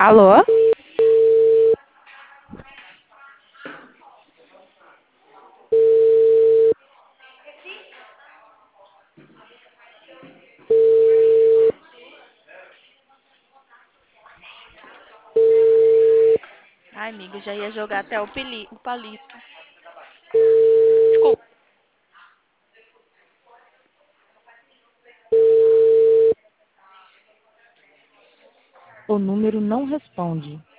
Alô? Ai, amiga, já ia jogar até o palito. Desculpa. O número não responde.